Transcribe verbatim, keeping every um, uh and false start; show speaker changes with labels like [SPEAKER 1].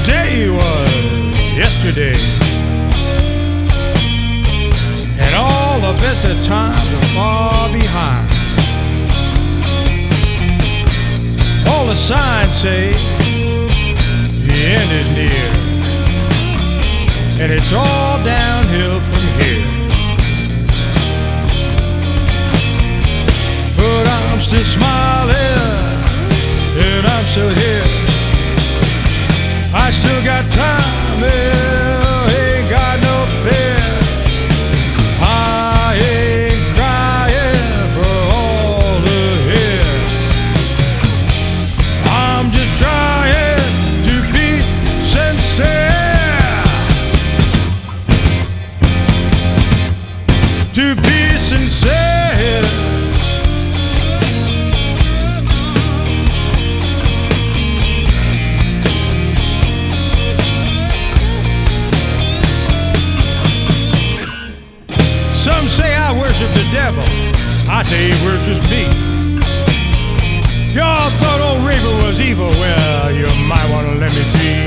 [SPEAKER 1] Today was yesterday, and all the best of times are far behind. All the signs say the end is near, and it's all downhill from here. But I'm still smiling, and I'm still here. I still got time, yeah, ain't got no fear. I ain't crying for all to hear. I'm just trying to be sincere. To be sincere. Some say I worship the devil, I say he worships me. Y'all thought old Raver was evil, well, you might want to let me be.